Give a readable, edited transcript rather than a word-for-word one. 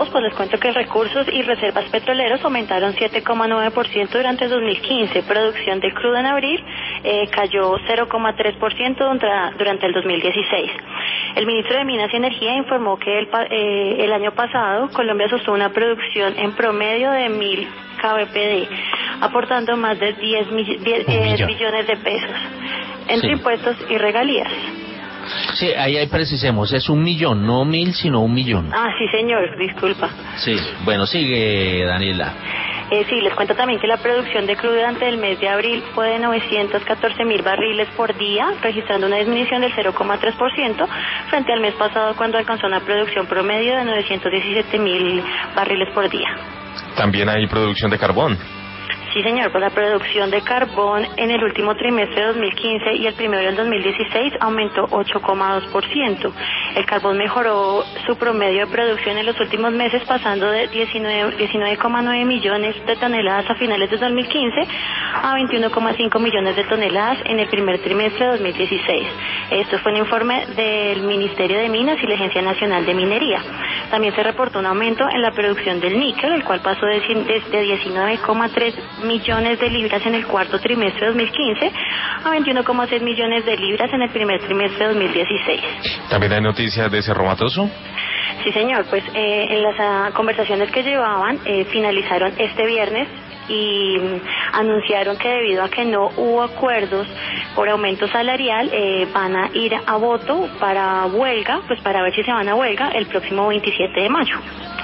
Pues les cuento que recursos y reservas petroleros aumentaron 7,9% durante el 2015. Producción de crudo en abril cayó 0,3% durante el 2016. El ministro de Minas y Energía informó que el año pasado Colombia sostuvo una producción en promedio de 1.000 kbpd, aportando más de 10 billones de pesos entre impuestos y regalías. Sí, ahí precisemos, es 1.000.000, no 1.000, sino 1.000.000. Ah, sí señor, disculpa. Sí, bueno, sigue Daniela. Sí, les cuento también que la producción de crudo durante el mes de abril fue de 914.000 barriles por día, registrando una disminución del 0,3% frente al mes pasado, cuando alcanzó una producción promedio de 917.000 barriles por día. También hay producción de carbón. Sí, señor, pues la producción de carbón en el último trimestre de 2015 y el primero del 2016 aumentó 8,2%. El carbón mejoró su promedio de producción en los últimos meses, pasando de 19,9 millones de toneladas a finales de 2015 a 21,5 millones de toneladas en el primer trimestre de 2016. Esto fue un informe del Ministerio de Minas y la Agencia Nacional de Minería. También se reportó un aumento en la producción del níquel, el cual pasó de 19,3 millones de libras en el cuarto trimestre de 2015 a 21,6 millones de libras en el primer trimestre de 2016. ¿También hay noticias de Cerro Matoso? Sí, señor, pues en las conversaciones que llevaban finalizaron este viernes y anunciaron que debido a que no hubo acuerdos por aumento salarial, van a ir a voto para huelga, pues para ver si se van a huelga el próximo 27 de mayo.